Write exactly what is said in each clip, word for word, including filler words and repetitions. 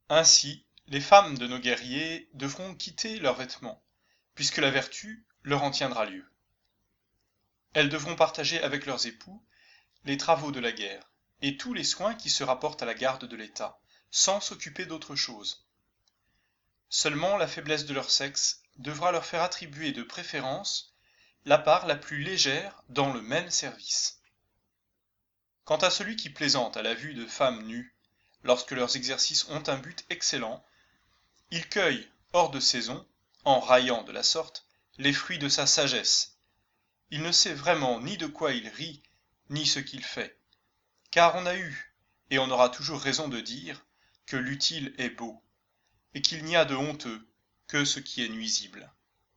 Ainsi, les femmes de nos guerriers devront quitter leurs vêtements, puisque la vertu leur en tiendra lieu. Elles devront partager avec leurs époux les travaux de la guerre, et tous les soins qui se rapportent à la garde de l'État, sans s'occuper d'autre chose. Seulement la faiblesse de leur sexe devra leur faire attribuer de préférence la part la plus légère dans le même service. Quant à celui qui plaisante à la vue de femmes nues, lorsque leurs exercices ont un but excellent, il cueille, hors de saison, en raillant de la sorte, les fruits de sa sagesse. Il ne sait vraiment ni de quoi il rit, ni ce qu'il fait, car on a eu, et on aura toujours raison de dire, que l'utile est beau, et qu'il n'y a de honteux que ce qui est nuisible.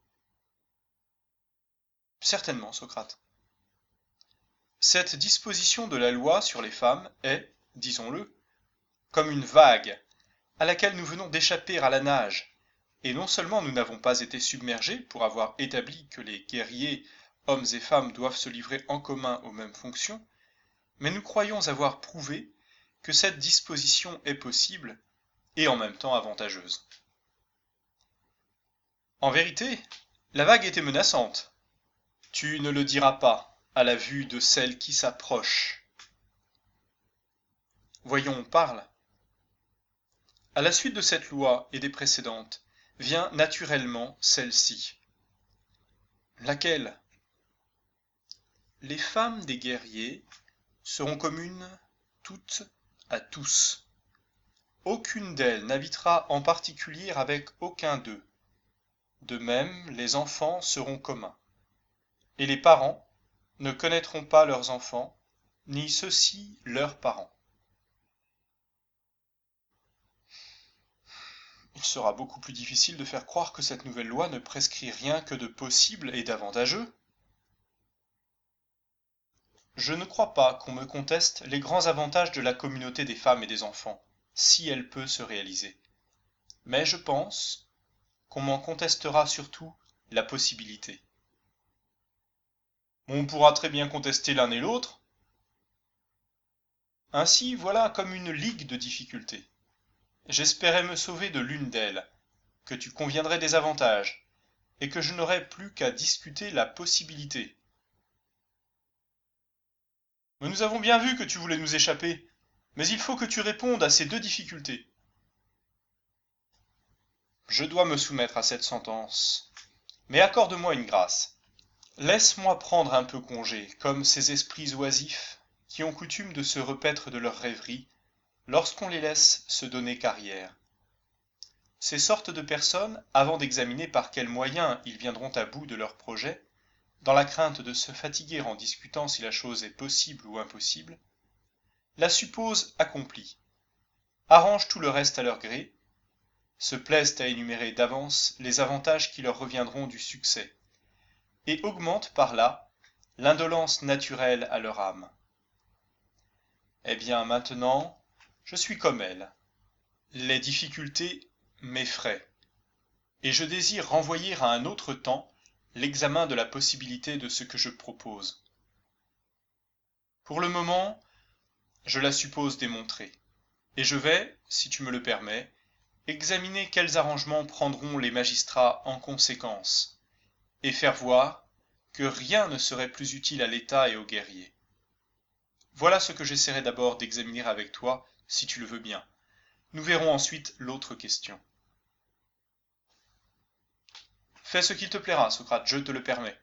Certainement, Socrate. Cette disposition de la loi sur les femmes est, disons-le, comme une vague à laquelle nous venons d'échapper à la nage, et non seulement nous n'avons pas été submergés pour avoir établi que les guerriers, hommes et femmes, doivent se livrer en commun aux mêmes fonctions, mais nous croyons avoir prouvé que cette disposition est possible et en même temps avantageuse. En vérité, la vague était menaçante. Tu ne le diras pas à la vue de celle qui s'approche. Voyons, parle. À la suite de cette loi et des précédentes, vient naturellement celle-ci. Laquelle? Les femmes des guerriers seront communes toutes à tous. Aucune d'elles n'habitera en particulier avec aucun d'eux. De même, les enfants seront communs. Et les parents ne connaîtront pas leurs enfants, ni ceux-ci leurs parents. Il sera beaucoup plus difficile de faire croire que cette nouvelle loi ne prescrit rien que de possible et d'avantageux. Je ne crois pas qu'on me conteste les grands avantages de la communauté des femmes et des enfants, si elle peut se réaliser. Mais je pense qu'on m'en contestera surtout la possibilité. On pourra très bien contester l'un et l'autre. Ainsi, voilà comme une ligue de difficultés. J'espérais me sauver de l'une d'elles, que tu conviendrais des avantages, et que je n'aurais plus qu'à discuter la possibilité. Mais nous avons bien vu que tu voulais nous échapper, mais il faut que tu répondes à ces deux difficultés. Je dois me soumettre à cette sentence, mais accorde-moi une grâce. Laisse-moi prendre un peu congé, comme ces esprits oisifs qui ont coutume de se repaître de leurs rêveries lorsqu'on les laisse se donner carrière. Ces sortes de personnes, avant d'examiner par quels moyens ils viendront à bout de leurs projets, dans la crainte de se fatiguer en discutant si la chose est possible ou impossible, la supposent accomplie, arrangent tout le reste à leur gré, se plaisent à énumérer d'avance les avantages qui leur reviendront du succès, et augmentent par là l'indolence naturelle à leur âme. Eh bien maintenant, je suis comme elles. Les difficultés m'effraient, et je désire renvoyer à un autre temps l'examen de la possibilité de ce que je propose. Pour le moment, je la suppose démontrée, et je vais, si tu me le permets, examiner quels arrangements prendront les magistrats en conséquence, et faire voir que rien ne serait plus utile à l'État et aux guerriers. Voilà ce que j'essaierai d'abord d'examiner avec toi, si tu le veux bien. Nous verrons ensuite l'autre question. Fais ce qu'il te plaira, Socrate, je te le permets.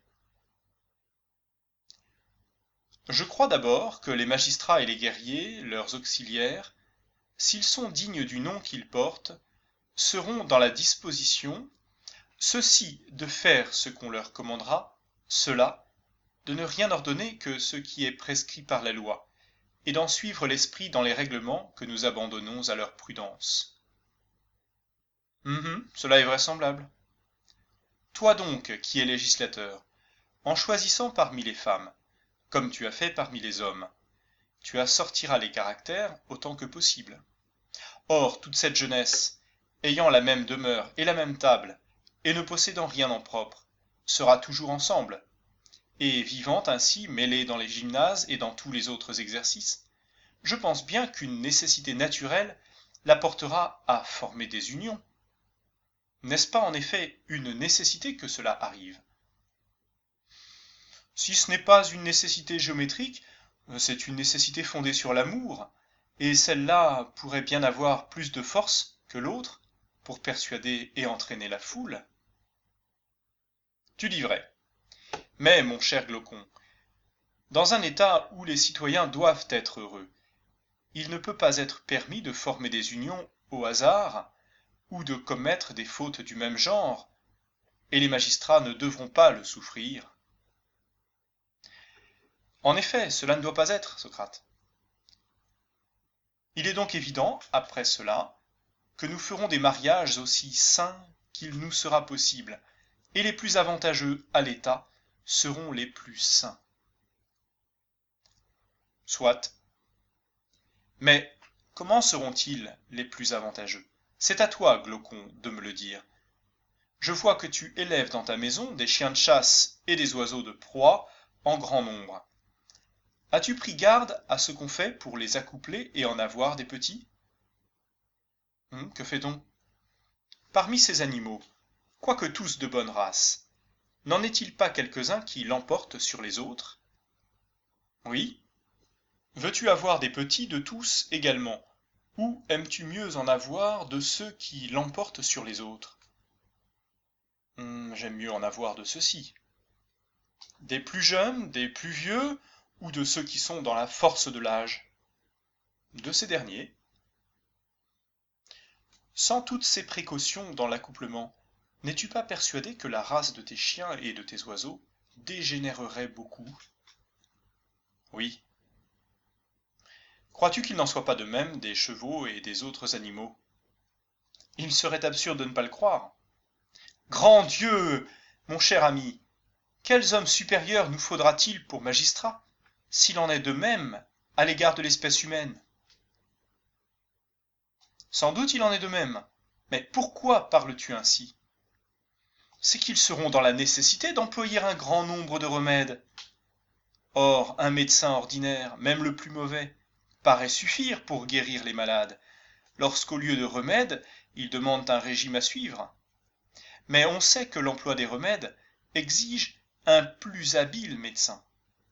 Je crois d'abord que les magistrats et les guerriers, leurs auxiliaires, s'ils sont dignes du nom qu'ils portent, seront dans la disposition, ceux-ci de faire ce qu'on leur commandera, ceux-là de ne rien ordonner que ce qui est prescrit par la loi, et d'en suivre l'esprit dans les règlements que nous abandonnons à leur prudence. Hum, cela est vraisemblable. Toi donc, qui es législateur, en choisissant parmi les femmes, comme tu as fait parmi les hommes, tu assortiras les caractères autant que possible. Or, toute cette jeunesse, ayant la même demeure et la même table, et ne possédant rien en propre, sera toujours ensemble, et vivant ainsi mêlée dans les gymnases et dans tous les autres exercices, je pense bien qu'une nécessité naturelle la portera à former des unions. N'est-ce pas en effet une nécessité que cela arrive? Si ce n'est pas une nécessité géométrique, c'est une nécessité fondée sur l'amour, et celle-là pourrait bien avoir plus de force que l'autre pour persuader et entraîner la foule. Tu dis vrai. Mais, mon cher Glaucon, dans un État où les citoyens doivent être heureux, il ne peut pas être permis de former des unions au hasard ou de commettre des fautes du même genre, et les magistrats ne devront pas le souffrir. En effet, cela ne doit pas être, Socrate. Il est donc évident, après cela, que nous ferons des mariages aussi sains qu'il nous sera possible, et les plus avantageux à l'État seront les plus sains. Soit. Mais comment seront-ils les plus avantageux? C'est à toi, Glaucon, de me le dire. Je vois que tu élèves dans ta maison des chiens de chasse et des oiseaux de proie en grand nombre. As-tu pris garde à ce qu'on fait pour les accoupler et en avoir des petits? Hum, que fait-on? Parmi ces animaux, quoique tous de bonne race, n'en est-il pas quelques-uns qui l'emportent sur les autres? Oui. Veux-tu avoir des petits de tous également, ou aimes-tu mieux en avoir de ceux qui l'emportent sur les autres? Hum, J'aime mieux en avoir de ceux-ci. Des plus jeunes, des plus vieux, ou de ceux qui sont dans la force de l'âge? De ces derniers. Sans toutes ces précautions dans l'accouplement, n'es-tu pas persuadé que la race de tes chiens et de tes oiseaux dégénérerait beaucoup? Oui. Crois-tu qu'il n'en soit pas de même des chevaux et des autres animaux? Il serait absurde de ne pas le croire. Grand Dieu! Mon cher ami, quels hommes supérieurs nous faudra-t-il pour magistrats, s'il en est de même à l'égard de l'espèce humaine? Sans doute il en est de même, mais pourquoi parles-tu ainsi? C'est qu'ils seront dans la nécessité d'employer un grand nombre de remèdes. Or, un médecin ordinaire, même le plus mauvais, paraît suffire pour guérir les malades, lorsqu'au lieu de remèdes, il demande un régime à suivre. Mais on sait que l'emploi des remèdes exige un plus habile médecin.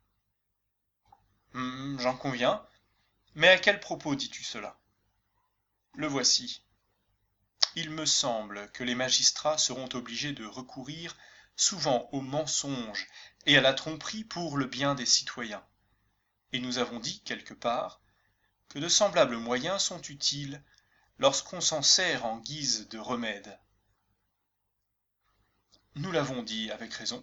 Hum, j'en conviens, mais à quel propos dis-tu cela? Le voici. Il me semble que les magistrats seront obligés de recourir souvent au mensonge et à la tromperie pour le bien des citoyens. Et nous avons dit quelque part que de semblables moyens sont utiles lorsqu'on s'en sert en guise de remède. Nous l'avons dit avec raison.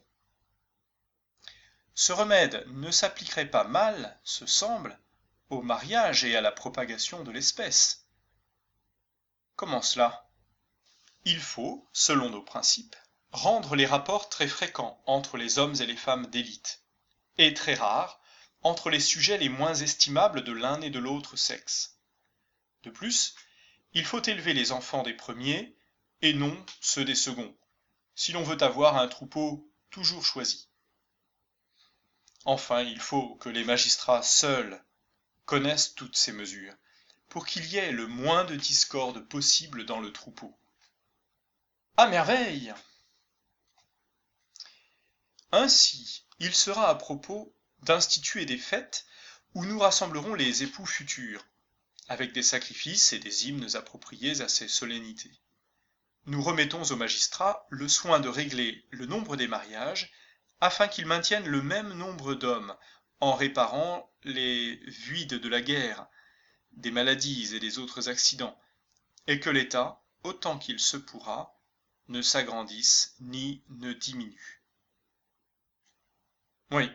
Ce remède ne s'appliquerait pas mal, ce semble, au mariage et à la propagation de l'espèce. Comment cela? Il faut, selon nos principes, rendre les rapports très fréquents entre les hommes et les femmes d'élite, et très rares entre les sujets les moins estimables de l'un et de l'autre sexe. De plus, il faut élever les enfants des premiers, et non ceux des seconds, si l'on veut avoir un troupeau toujours choisi. Enfin, il faut que les magistrats seuls connaissent toutes ces mesures, pour qu'il y ait le moins de discorde possible dans le troupeau. À merveille! Ainsi, il sera à propos d'instituer des fêtes où nous rassemblerons les époux futurs, avec des sacrifices et des hymnes appropriés à ces solennités. Nous remettons aux magistrats le soin de régler le nombre des mariages, afin qu'ils maintiennent le même nombre d'hommes, en réparant les vides de la guerre, des maladies et des autres accidents, et que l'État, autant qu'il se pourra, ne s'agrandisse ni ne diminue. Oui.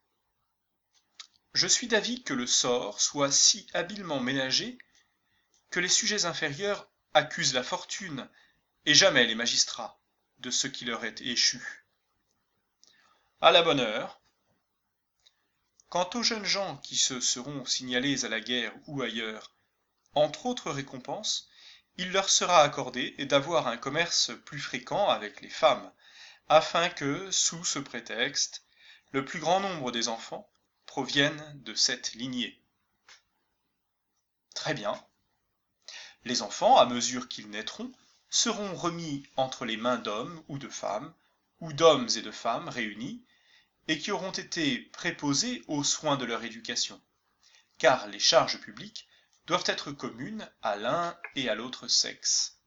Je suis d'avis que le sort soit si habilement ménagé que les sujets inférieurs accusent la fortune, et jamais les magistrats, de ce qui leur est échu. À la bonne heure. Quant aux jeunes gens qui se seront signalés à la guerre ou ailleurs, entre autres récompenses, il leur sera accordé d'avoir un commerce plus fréquent avec les femmes, afin que, sous ce prétexte, le plus grand nombre des enfants proviennent de cette lignée. Très bien. Les enfants, à mesure qu'ils naîtront, seront remis entre les mains d'hommes ou de femmes, ou d'hommes et de femmes réunis, et qui auront été préposés aux soins de leur éducation, car les charges publiques doivent être communes à l'un et à l'autre sexe.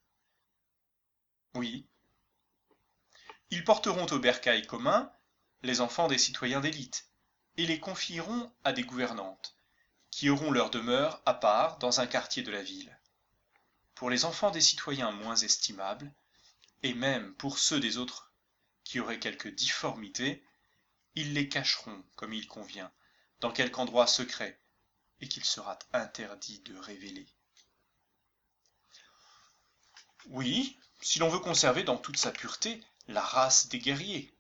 Oui, ils porteront au bercail commun les enfants des citoyens d'élite, et les confieront à des gouvernantes, qui auront leur demeure à part dans un quartier de la ville. Pour les enfants des citoyens moins estimables, et même pour ceux des autres qui auraient quelque difformité, ils les cacheront comme il convient, dans quelque endroit secret, et qu'il sera interdit de révéler. Oui, si l'on veut conserver dans toute sa pureté la race des guerriers.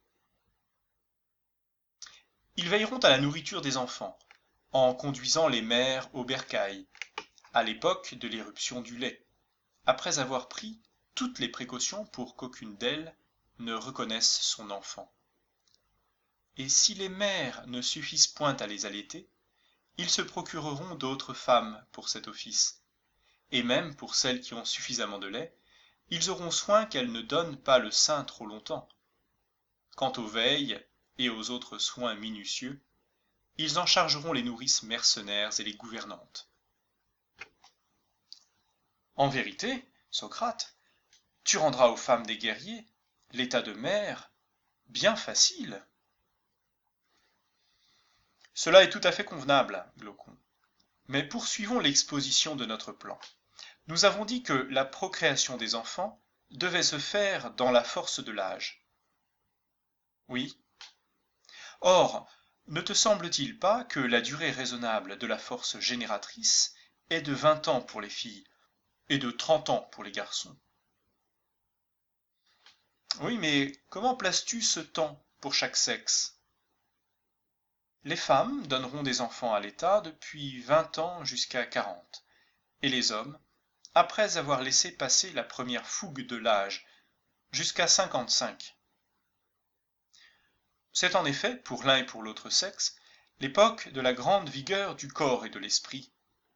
Ils veilleront à la nourriture des enfants, en conduisant les mères au bercail, à l'époque de l'éruption du lait, après avoir pris toutes les précautions pour qu'aucune d'elles ne reconnaisse son enfant. Et si les mères ne suffisent point à les allaiter, ils se procureront d'autres femmes pour cet office, et même pour celles qui ont suffisamment de lait, ils auront soin qu'elles ne donnent pas le sein trop longtemps. Quant aux veilles et aux autres soins minutieux, ils en chargeront les nourrices mercenaires et les gouvernantes. En vérité, Socrate, tu rendras aux femmes des guerriers l'état de mère bien facile. Cela est tout à fait convenable, Glaucon. Mais poursuivons l'exposition de notre plan. Nous avons dit que la procréation des enfants devait se faire dans la force de l'âge. Oui. Or, ne te semble-t-il pas que la durée raisonnable de la force génératrice est de vingt ans pour les filles et de trente ans pour les garçons? Oui, mais comment places-tu ce temps pour chaque sexe? Les femmes donneront des enfants à l'État depuis vingt ans jusqu'à quarante, et les hommes, après avoir laissé passer la première fougue de l'âge, jusqu'à cinquante-cinq. C'est en effet, pour l'un et pour l'autre sexe, l'époque de la grande vigueur du corps et de l'esprit.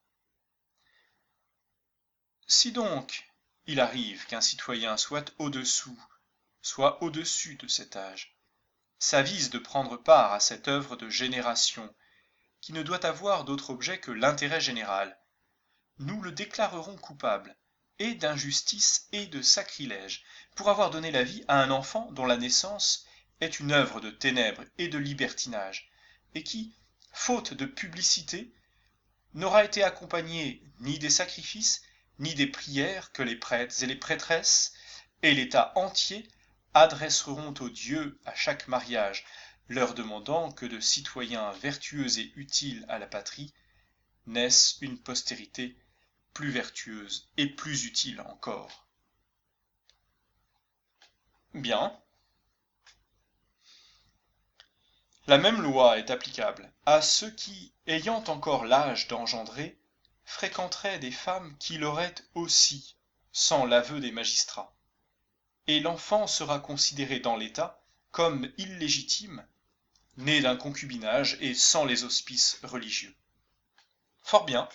Si donc il arrive qu'un citoyen soit au-dessous, soit au-dessus de cet âge, s'avise de prendre part à cette œuvre de génération, qui ne doit avoir d'autre objet que l'intérêt général, nous le déclarerons coupable, et d'injustice et de sacrilège, pour avoir donné la vie à un enfant dont la naissance est une œuvre de ténèbres et de libertinage, et qui, faute de publicité, n'aura été accompagné ni des sacrifices, ni des prières que les prêtres et les prêtresses, et l'État entier, adresseront aux dieux à chaque mariage, leur demandant que de citoyens vertueux et utiles à la patrie naisse une postérité plus vertueuse et plus utile encore. Bien. La même loi est applicable à ceux qui, ayant encore l'âge d'engendrer, fréquenteraient des femmes qui l'auraient aussi, sans l'aveu des magistrats. Et l'enfant sera considéré dans l'État comme illégitime, né d'un concubinage et sans les auspices religieux. Fort bien.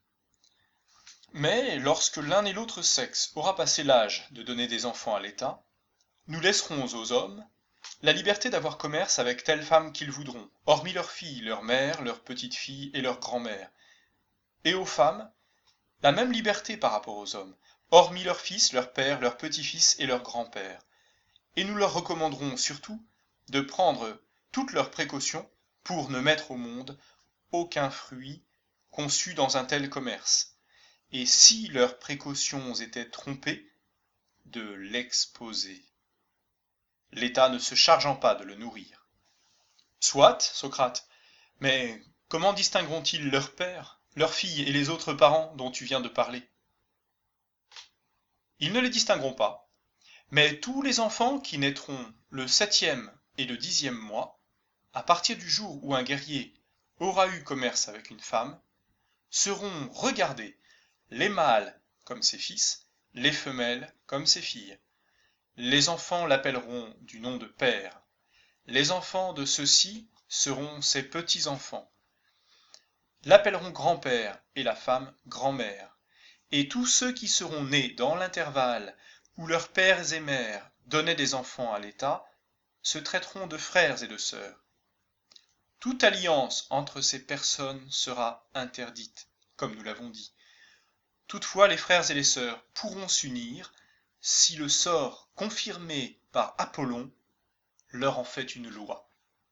Mais lorsque l'un et l'autre sexe aura passé l'âge de donner des enfants à l'État, nous laisserons aux hommes la liberté d'avoir commerce avec telle femme qu'ils voudront, hormis leurs filles, leurs mères, leurs petites filles et leurs grand-mères, et aux femmes la même liberté par rapport aux hommes, hormis leurs fils, leurs pères, leurs petits-fils et leurs grands-pères. Et nous leur recommanderons surtout de prendre toutes leurs précautions pour ne mettre au monde aucun fruit conçu dans un tel commerce, et si leurs précautions étaient trompées, de l'exposer, l'État ne se chargeant pas de le nourrir. Soit, Socrate, mais comment distingueront-ils leurs pères, leurs filles et les autres parents dont tu viens de parler? Ils ne les distingueront pas, mais tous les enfants qui naîtront le septième et le dixième mois, à partir du jour où un guerrier aura eu commerce avec une femme, seront regardés, les mâles comme ses fils, les femelles comme ses filles. Les enfants l'appelleront du nom de père. Les enfants de ceux-ci seront ses petits-enfants. L'appelleront grand-père et la femme grand-mère. Et tous ceux qui seront nés dans l'intervalle où leurs pères et mères donnaient des enfants à l'État se traiteront de frères et de sœurs. Toute alliance entre ces personnes sera interdite, comme nous l'avons dit. Toutefois, les frères et les sœurs pourront s'unir si le sort confirmé par Apollon leur en fait une loi.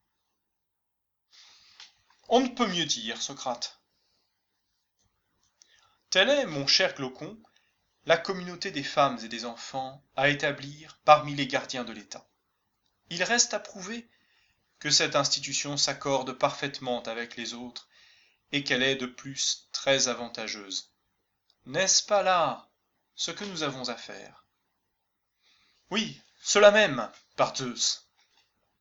On ne peut mieux dire, Socrate. Telle est, mon cher Glaucon, la communauté des femmes et des enfants à établir parmi les gardiens de l'État. Il reste à prouver que cette institution s'accorde parfaitement avec les autres et qu'elle est de plus très avantageuse. N'est-ce pas là ce que nous avons à faire? Oui, cela même, par Zeus.